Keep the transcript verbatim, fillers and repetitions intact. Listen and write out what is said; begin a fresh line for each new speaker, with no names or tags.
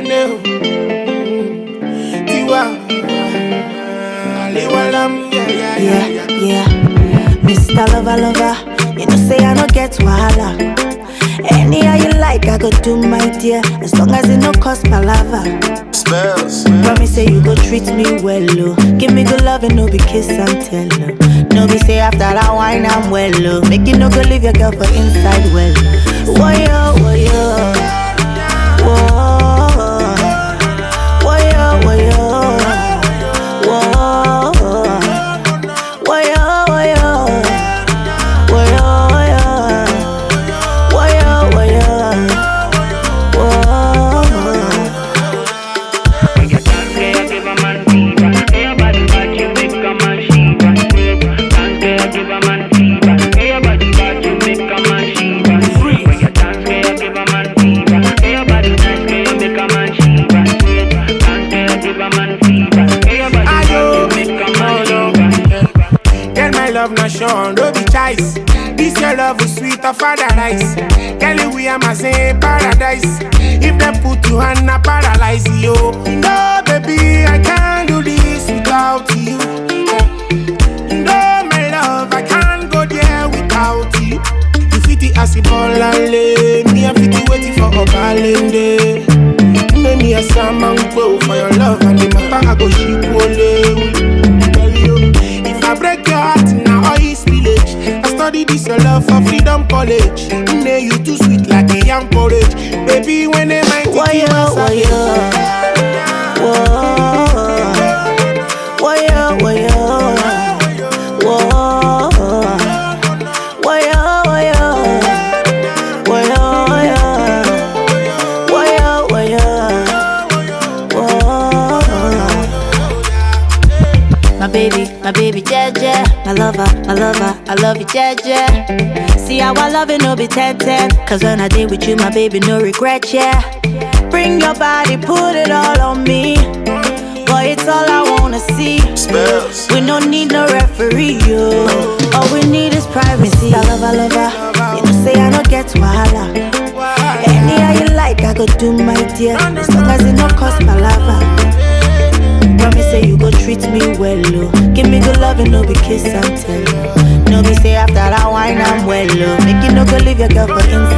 Nene, Tiwa, Aliwalam, yeah, yeah,
yeah, yeah. Mister Lover, lover, you know say I no get wahala. Any how you like, I go do my dear, as long as it no cost palava.
Spells.
Promise say you go treat me well, oh. Give me good love and no be kiss and tell, oh. No be say after that wine I'm well, oh. Make you no go leave your girl for inside well. Woyo, woyo, woah.
No be choice. This your love is sweet of paradise. Kelly, we are my same paradise. If they put you on a paralyze you. No, baby, I can't do this without you. No, my love, I can't go there without you. You fit it as a ball and lay. Me, I fit it waiting for a balance. Make me a salmon go for your love and the matter I go ship only. If I break your heart now all is village. I study this your love for freedom college. Nay, you too sweet like a young porridge. Baby, when they might
take you outside. Woyo, woyo, woyo, woyo, woyo, woyo, woyo, woyo. My baby, my baby, Jeje. My lover, my lover, I love you, Jeje. See how I love it, no be ten ten. Cause when I did with you, my baby, no regret, yeah. Bring your body, put it all on me. Boy, it's all I wanna see.
Spells.
We don't need no referee, yo. All we need is privacy. I love, I love her. You know, say I don't get wahala. Any how you like, I go do my dear. As long as it no cost palava. Promise say you go treat me well, oh. Give me good love and no be kiss and tell. No be say after that wine I'm well, oh. Make you no go leave your girl for inside.